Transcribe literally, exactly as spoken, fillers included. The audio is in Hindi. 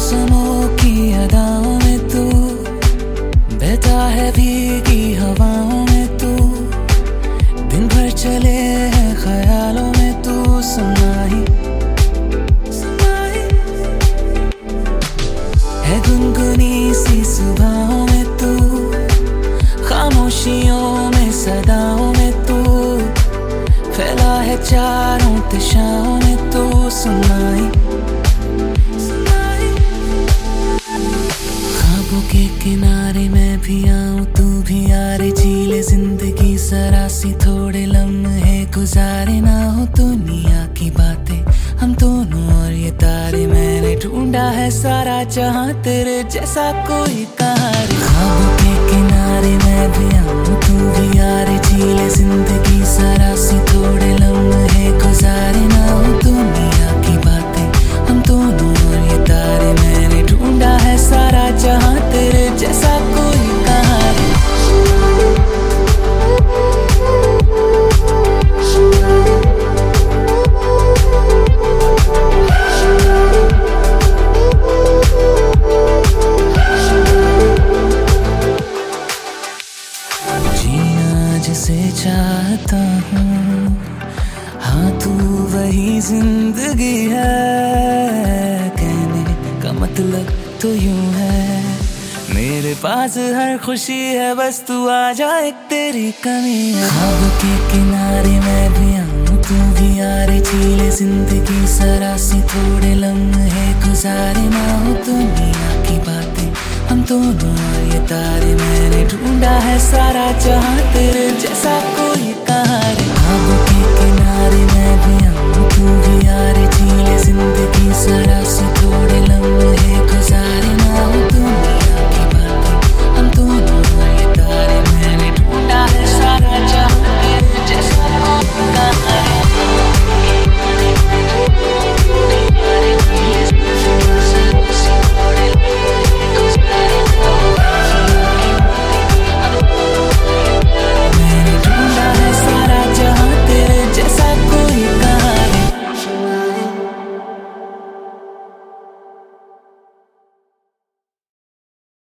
मौसमों की अदाओं में तू बहता है भीगी हवाओं में तू दिन भर चले हैं ख्यालों में तू सुनाई है गुनगुनी सी सुबहों में तू खामोशियों में सदाओं में तू फैला है चारों दिशाओं में तू सुनाई ख्वाबों के किनारे मैं भी आऊं तू भी यारे झीले जिंदगी जरा सी थोड़े लम्हे गुजारे ना हो दुनिया की बातें हम दोनों और ये तारे मैंने ढूंढा है सारा जहां तेरे जैसा कोई कहाँ रे ख्वाबों के किनारे मैं भी आऊं तू भी यारे झीले जिंदगी जरा सी थोड़े लम्हे गुजारे ना हो दुनिया की बातें हम दोनों और ये तारे मैंने ढूंढा है सारा जहां तेरे जैसा कोई कहाँ रे जीना जिसे चाहता हूँ हाँ तू वही जिंदगी है कहने का मतलब तो यूं है मेरे पास हर खुशी है बस तू आ जा एक तेरी कमी है ख्वाबों के किनारे मैं भी आऊं तू भी यारे झीले जिंदगी जरा सी थोड़े लम्हे गुजारे ना हो दुनिया की बातें हम दोनों और ये तारे मैंने ढूंढा है सारा जहां तेरे जैसा कोई कहाँ रे ख्वाबों के किनारे